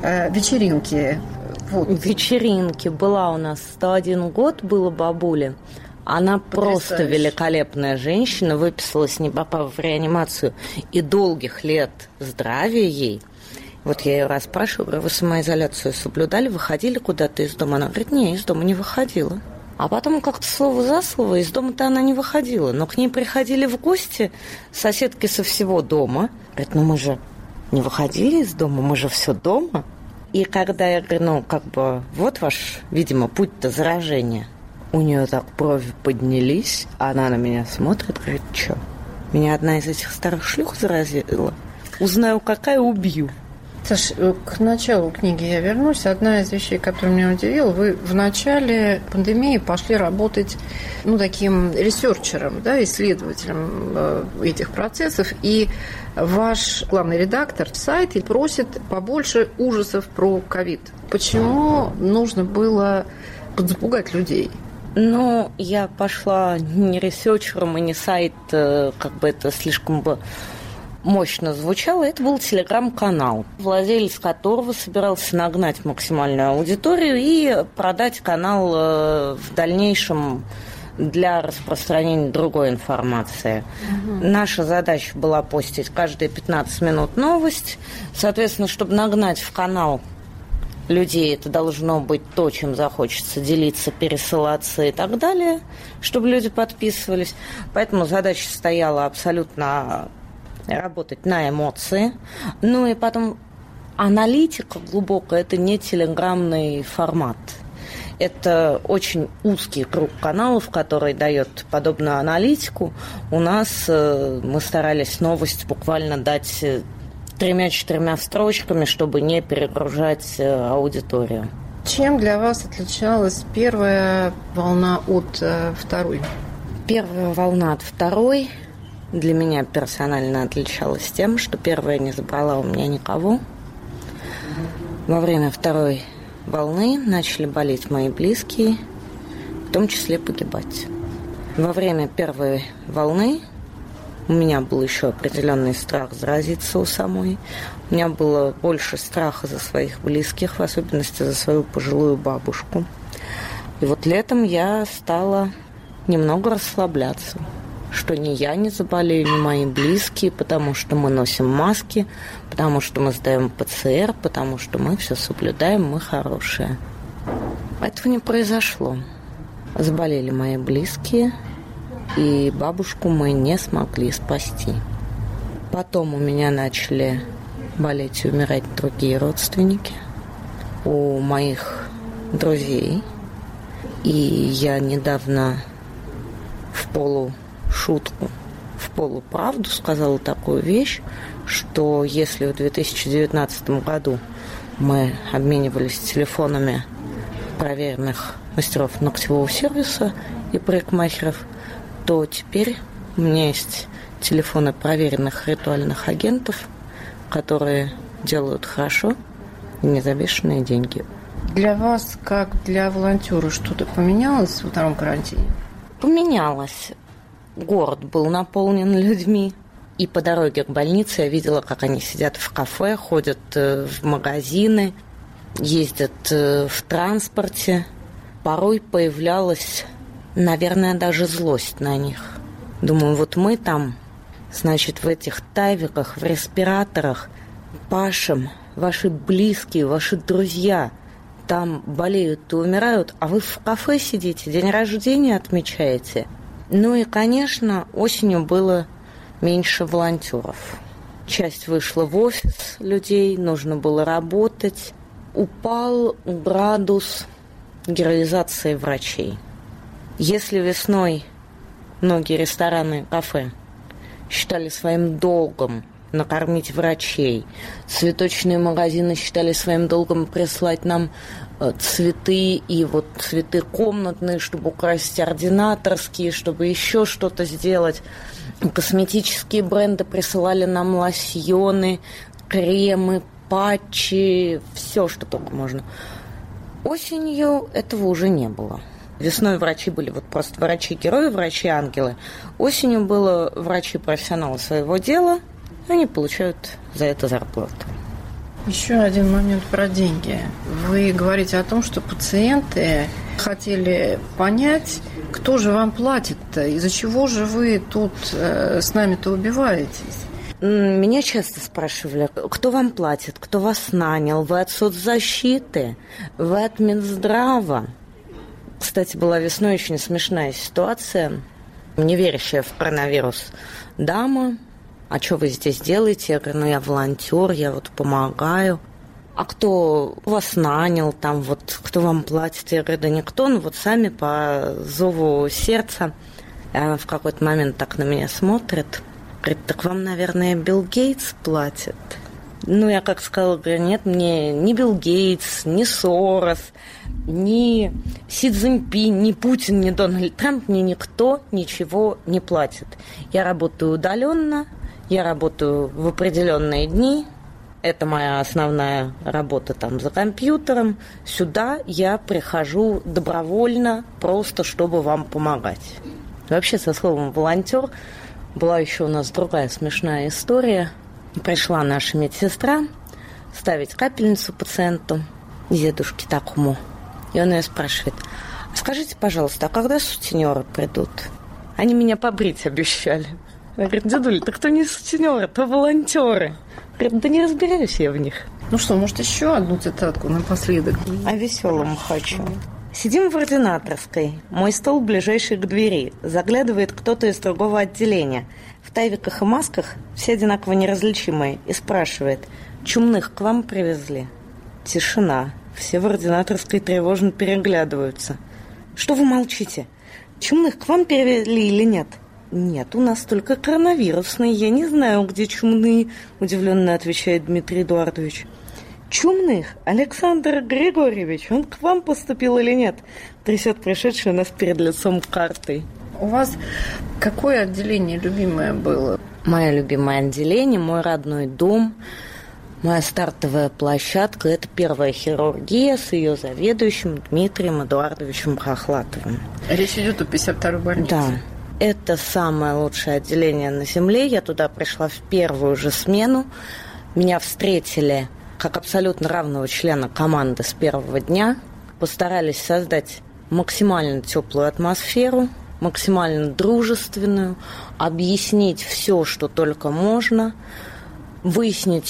вечеринки. Вот. Вечеринки. Была у нас сто один год, было бабуле. Она просто великолепная женщина, выписалась, не попав в реанимацию, и долгих лет здравия ей. Вот я ее расспрашиваю, говорю, вы самоизоляцию соблюдали, выходили куда-то из дома? Она говорит, не, из дома не выходила. А потом как-то слово за слово, из дома-то она не выходила. Но к ней приходили в гости соседки со всего дома. Говорит, ну мы же не выходили из дома, мы же все дома. И когда я говорю, ну, как бы, вот ваш, видимо, путь-то заражения, у нее так брови поднялись, а она на меня смотрит, говорит, что, меня одна из этих старых шлюх заразила? Узнаю, какая, убью. Саш, к началу книги я вернусь. Одна из вещей, которая меня удивила, вы в начале пандемии пошли работать, ну, таким ресерчером, да, исследователем этих процессов, и ваш главный редактор сайта просит побольше ужасов про ковид. Почему нужно было подзапугать людей? Ну, я пошла не ресерчером и не сайт, как бы это слишком бы мощно звучало. Это был телеграм-канал, владелец которого собирался нагнать максимальную аудиторию и продать канал в дальнейшем для распространения другой информации. Угу. Наша задача была постить каждые пятнадцать минут новость. Соответственно, чтобы нагнать в канал людей, это должно быть то, чем захочется делиться, пересылаться и так далее, чтобы люди подписывались. Поэтому задача стояла абсолютно работать на эмоции. Ну и потом аналитика глубокая – это не телеграммный формат. Это очень узкий круг каналов, который дает подобную аналитику. У нас э, мы старались новость буквально дать тремя-четырьмя строчками, чтобы не перегружать э, аудиторию. Чем для вас отличалась первая волна от э, второй? Первая волна от второй для меня персонально отличалась тем, что первая не забрала у меня никого. Во время второй волны начали болеть мои близкие, в том числе погибать. Во время первой волны у меня был еще определенный страх заразиться у самой. У меня было больше страха за своих близких, в особенности за свою пожилую бабушку. И вот летом я стала немного расслабляться, что ни я не заболею, ни мои близкие, потому что мы носим маски, потому что мы сдаем ПЦР, потому что мы все соблюдаем, мы хорошие. Этого не произошло. Заболели мои близкие, и бабушку мы не смогли спасти. Потом у меня начали болеть и умирать другие родственники, у моих друзей. И я недавно в полушутку, в полуправду сказала такую вещь, что если в две тысячи девятнадцатом году мы обменивались телефонами проверенных мастеров ногтевого сервиса и парикмахеров, то теперь у меня есть телефоны проверенных ритуальных агентов, которые делают хорошо и не за бешеные деньги. Для вас, как для волонтера, что-то поменялось во втором карантине? Поменялось. Город был наполнен людьми. И по дороге к больнице я видела, как они сидят в кафе, ходят в магазины, ездят в транспорте. Порой появлялась, наверное, даже злость на них. Думаю, вот мы там, значит, в этих тайвиках, в респираторах, пашем, ваши близкие, ваши друзья там болеют и умирают, а вы в кафе сидите, день рождения отмечаете. Ну и, конечно, осенью было меньше волонтеров. Часть вышла в офис людей, нужно было работать. Упал градус героизации врачей. Если весной многие рестораны и кафе считали своим долгом накормить врачей, цветочные магазины считали своим долгом прислать нам цветы и вот цветы комнатные, чтобы украсить ординаторские, чтобы еще что-то сделать. Косметические бренды присылали нам лосьоны, кремы, патчи, все, что только можно. Осенью этого уже не было. Весной врачи были вот просто врачи-герои, врачи-ангелы. Осенью было врачи-профессионалы своего дела, они получают за это зарплату. Еще один момент про деньги. Вы говорите о том, что пациенты хотели понять, кто же вам платит-то, из-за чего же вы тут э, с нами-то убиваетесь? Меня часто спрашивали, кто вам платит, кто вас нанял, вы от соцзащиты, вы от Минздрава. Кстати, была весной очень смешная ситуация. Не верящая в коронавирус дама: а что вы здесь делаете? Я говорю, ну я волонтер, я вот помогаю. А кто вас нанял там, вот кто вам платит? Я говорю, да никто, ну вот сами по зову сердца. И она в какой-то момент так на меня смотрит. Говорит, так вам, наверное, Билл Гейтс платит? Ну, я как сказала, говорю, нет, мне ни Билл Гейтс, ни Сорос, ни Си Цзиньпин, ни Путин, ни Дональд Трамп, мне никто ничего не платит. Я работаю удаленно, я работаю в определенные дни. Это моя основная работа там за компьютером. Сюда я прихожу добровольно, просто чтобы вам помогать. Вообще, со словом «волонтер» была еще у нас другая смешная история. Пришла наша медсестра ставить капельницу пациенту, дедушке такому. И он ее спрашивает: скажите, пожалуйста, а когда сутенеры придут? Они меня побрить обещали. Она говорит, дедуль, так кто не сутенеры, то волонтеры. Говорит, да не разбираюсь я в них. Ну что, может, еще одну цитатку напоследок? О веселом хочу. Сидим в ординаторской. Мой стол ближайший к двери. Заглядывает кто-то из другого отделения. В тайвиках и масках, все одинаково неразличимые, и спрашивает: чумных к вам привезли? Тишина. Все в ординаторской тревожно переглядываются. Что вы молчите? Чумных к вам перевели или нет? Нет, у нас только коронавирусные. Я не знаю, где чумные, удивленно отвечает Дмитрий Эдуардович. Чумных? Александр Григорьевич, он к вам поступил или нет? Трясет пришедший у нас перед лицом картой. У вас какое отделение любимое было? Мое любимое отделение, мой родной дом, моя стартовая площадка – это первая хирургия с ее заведующим Дмитрием Эдуардовичем Хохлатовым. Речь идет о пятьдесят второй больнице. Да. Это самое лучшее отделение на земле. Я туда пришла в первую же смену. Меня встретили как абсолютно равного члена команды с первого дня. Постарались создать максимально теплую атмосферу, максимально дружественную, объяснить все, что только можно, выяснить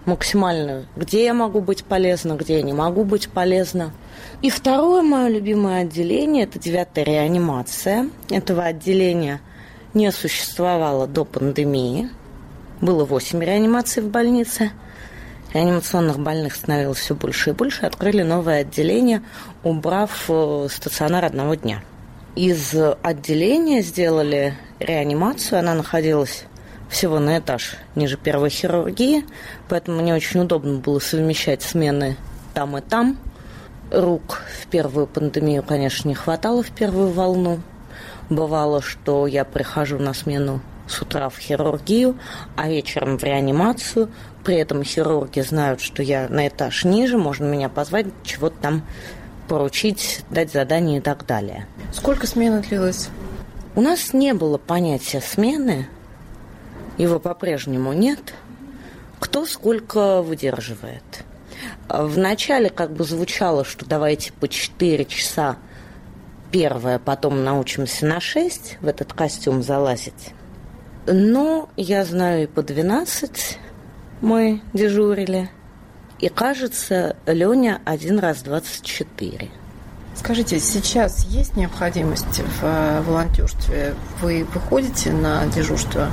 максимально, где я могу быть полезна, где я не могу быть полезна. И второе мое любимое отделение – это девятая реанимация. Этого отделения не существовало до пандемии. Было восемь реанимаций в больнице. Реанимационных больных становилось все больше и больше. Открыли новое отделение, убрав стационар одного дня. Из отделения сделали реанимацию. Она находилась всего на этаж ниже первой хирургии, поэтому мне очень удобно было совмещать смены там и там. Рук в первую пандемию, конечно, не хватало в первую волну. Бывало, что я прихожу на смену с утра в хирургию, а вечером в реанимацию. При этом хирурги знают, что я на этаж ниже, можно меня позвать, чего-то там поручить, дать задание и так далее. Сколько смена длилась? У нас не было понятия смены, его по-прежнему нет. Кто сколько выдерживает. Вначале как бы звучало, что давайте по четыре часа первое, потом научимся на шесть в этот костюм залазить. Но я знаю и по двенадцать мы дежурили. И, кажется, Леня один раз двадцать четыре. Скажите, сейчас есть необходимость в волонтерстве? Вы выходите на дежурство?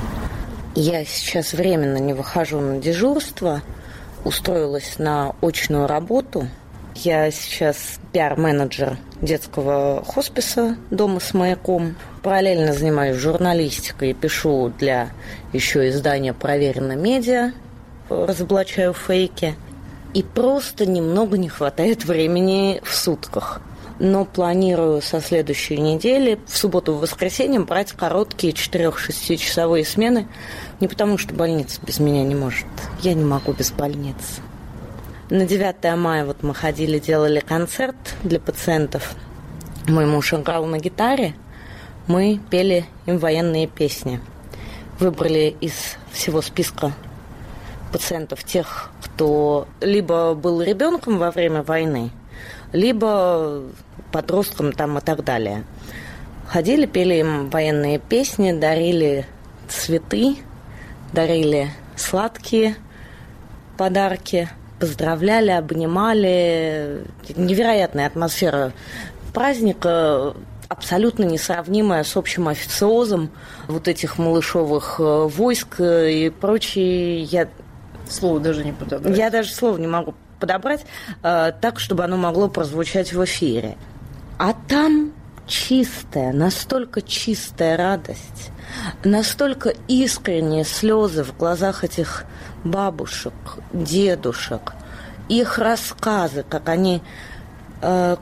Я сейчас временно не выхожу на дежурство. Устроилась на очную работу. Я сейчас пиар-менеджер детского хосписа «Дома с маяком». Параллельно занимаюсь журналистикой и пишу для еще издания «Проверено медиа». Разоблачаю фейки. И просто немного не хватает времени в сутках. Но планирую со следующей недели в субботу и воскресенье брать короткие четыре-шестичасовые смены. Не потому, что больница без меня не может. Я не могу без больницы. На девятое мая вот мы ходили, делали концерт для пациентов. Мой муж играл на гитаре. Мы пели им военные песни. Выбрали из всего списка пациентов тех, кто либо был ребенком во время войны, либо подростком там и так далее. Ходили, пели им военные песни, дарили цветы, дарили сладкие подарки, поздравляли, обнимали. Невероятная атмосфера праздника, абсолютно несравнимая с общим официозом вот этих малышовых войск и прочее. Я Слово даже не подобрать. Я даже слова не могу подобрать э, так, чтобы оно могло прозвучать в эфире. А там чистая, настолько чистая радость, настолько искренние слезы в глазах этих бабушек, дедушек, их рассказы, как они, э,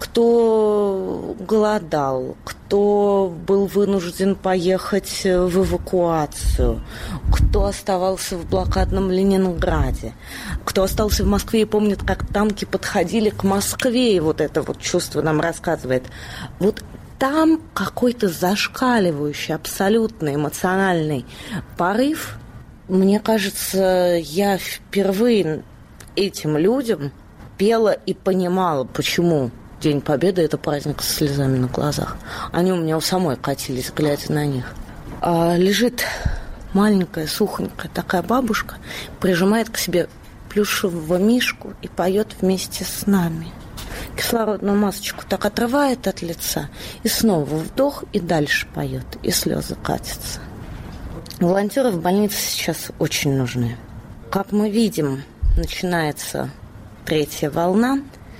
кто голодал, кто был вынужден поехать в эвакуацию, кто оставался в блокадном Ленинграде, кто остался в Москве и помнит, как танки подходили к Москве, и вот это вот чувство нам рассказывает. Вот там какой-то зашкаливающий, абсолютно эмоциональный порыв. Мне кажется, я впервые этим людям пела и понимала, почему День Победы – это праздник со слезами на глазах. Они у меня у самой катились, глядя на них. А лежит маленькая, сухонькая такая бабушка, прижимает к себе плюшевого мишку и поет вместе с нами. Кислородную масочку так отрывает от лица, и снова вдох, и дальше поет, и слезы катятся. Волонтеры в больнице сейчас очень нужны. Как мы видим, начинается третья волна.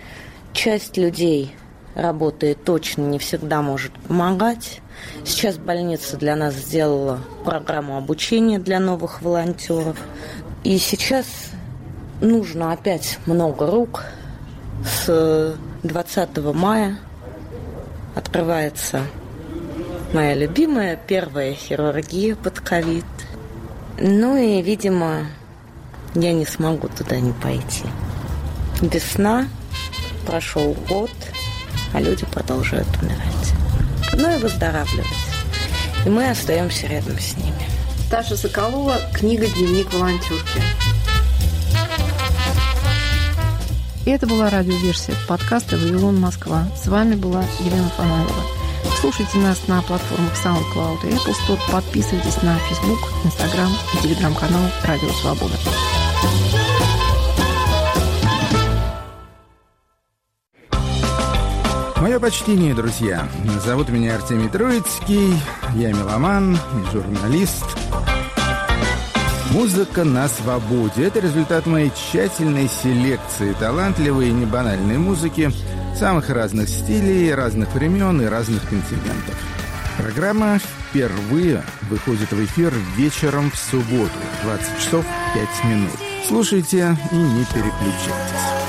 Часть людей работает точно, не всегда может помогать. Сейчас больница для нас сделала программу обучения для новых волонтеров. И сейчас нужно опять много рук. С двадцатого мая открывается моя любимая первая хирургия под ковид. Ну и, видимо, я не смогу туда не пойти. Весна, прошел год, а люди продолжают умирать. Ну и выздоравливать. И мы остаемся рядом с ними. Таша Соколова, книга «Дневник волонтерки». И это была радиоверсия подкаста «Вавилон, Москва». С вами была Елена Фанайлова. Слушайте нас на платформах SoundCloud и Apple Store. Подписывайтесь на Facebook, Instagram и телеграм-канал «Радио Свобода». Мое почтение, друзья. Зовут меня Артемий Троицкий, я меломан и журналист. Музыка на свободе – это результат моей тщательной селекции талантливой и небанальной музыки самых разных стилей, разных времен и разных континентов. Программа впервые выходит в эфир вечером в субботу, двадцать часов пять минут. Слушайте и не переключайтесь.